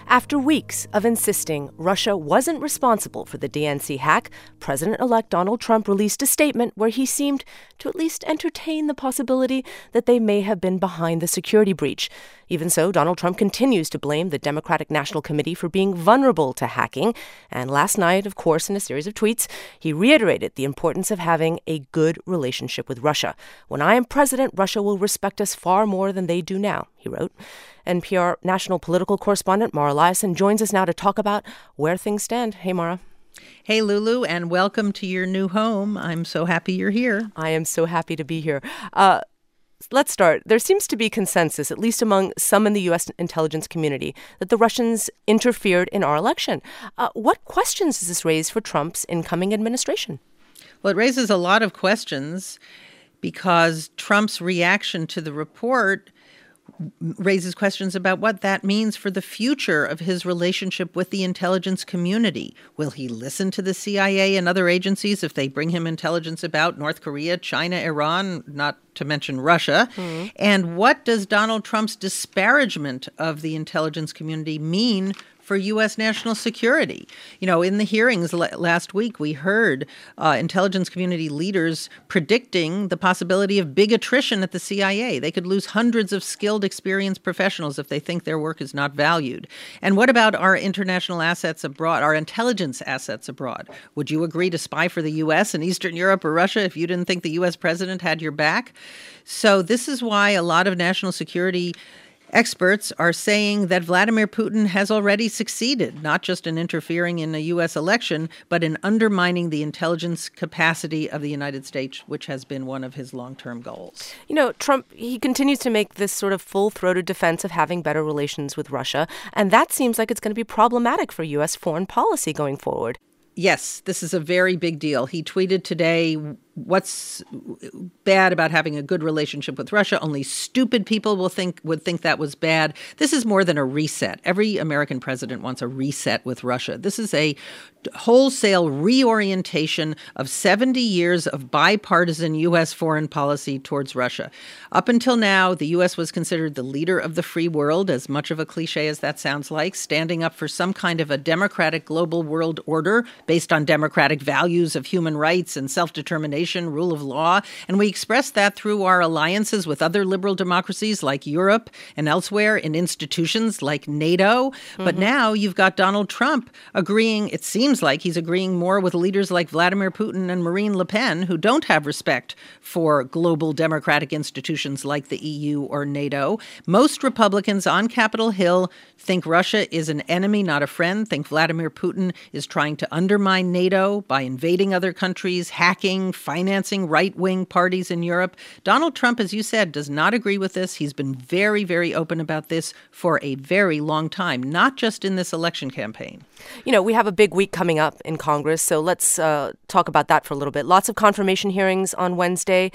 After weeks of insisting Russia wasn't responsible for the DNC hack, President-elect Donald Trump released a statement where he seemed to at least entertain the possibility that they may have been behind the security breach. Even so, Donald Trump continues to blame the Democratic National Committee for being vulnerable to hacking. And last night, of course, in a series of tweets, he reiterated the importance of having a good relationship with Russia. "When I am president, Russia will respect us far more than they do now," he wrote. NPR national political correspondent Mara Liasson joins us now to talk about where things stand. Hey, Mara. Hey, Lulu, and welcome to your new home. I'm so happy you're here. I am so happy to be here. Let's start. There seems to be consensus, at least among some in the U.S. intelligence community, that the Russians interfered in our election. What questions does this raise for Trump's incoming administration? Well, it raises a lot of questions because Trump's reaction to the report raises questions about what that means for the future of his relationship with the intelligence community. Will he listen to the CIA and other agencies if they bring him intelligence about North Korea, China, Iran, not to mention Russia? Mm-hmm. And what does Donald Trump's disparagement of the intelligence community mean for U.S. national security? You know, in the hearings last week, we heard intelligence community leaders predicting the possibility of big attrition at the CIA. They could lose hundreds of skilled, experienced professionals if they think their work is not valued. And what about our international assets abroad, our intelligence assets abroad? Would you agree to spy for the U.S. in Eastern Europe or Russia if you didn't think the U.S. president had your back? So this is why a lot of national security experts are saying that Vladimir Putin has already succeeded, not just in interfering in a U.S. election, but in undermining the intelligence capacity of the United States, which has been one of his long-term goals. You know, Trump, he continues to make this sort of full-throated defense of having better relations with Russia, and that seems like it's going to be problematic for U.S. foreign policy going forward. Yes, this is a very big deal. He tweeted today, "What's bad about having a good relationship with Russia? Only stupid people would think that was bad." This is more than a reset. Every American president wants a reset with Russia. This is a wholesale reorientation of 70 years of bipartisan U.S. foreign policy towards Russia. Up until now, the U.S. was considered the leader of the free world, as much of a cliche as that sounds like, standing up for some kind of a democratic global world order based on democratic values of human rights and self-determination, rule of law. And we express that through our alliances with other liberal democracies like Europe and elsewhere, in institutions like NATO. Mm-hmm. But now you've got Donald Trump agreeing, it seems like he's agreeing more with leaders like Vladimir Putin and Marine Le Pen, who don't have respect for global democratic institutions like the EU or NATO. Most Republicans on Capitol Hill think Russia is an enemy, not a friend, think Vladimir Putin is trying to undermine NATO by invading other countries, hacking, financing right-wing parties in Europe. Donald Trump, as you said, does not agree with this. He's been very, very open about this for a very long time, not just in this election campaign. You know, we have a big week coming up in Congress, so let's talk about that for a little bit. Lots of confirmation hearings on Wednesday.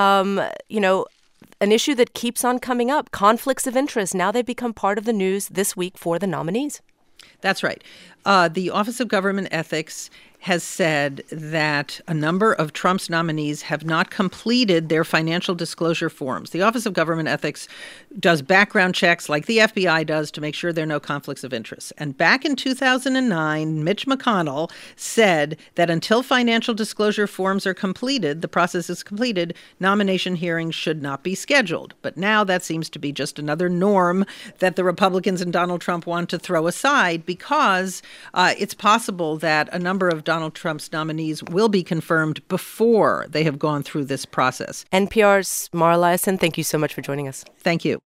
An issue that keeps on coming up, conflicts of interest. Now they've become part of the news this week for the nominees. That's right. The Office of Government Ethics has said that a number of Trump's nominees have not completed their financial disclosure forms. The Office of Government Ethics does background checks like the FBI does to make sure there are no conflicts of interest. And back in 2009, Mitch McConnell said that until financial disclosure forms are completed, the process is completed, nomination hearings should not be scheduled. But now that seems to be just another norm that the Republicans and Donald Trump want to throw aside, because it's possible that a number of Donald Trump's nominees will be confirmed before they have gone through this process. NPR's Mara Liasson, thank you so much for joining us. Thank you.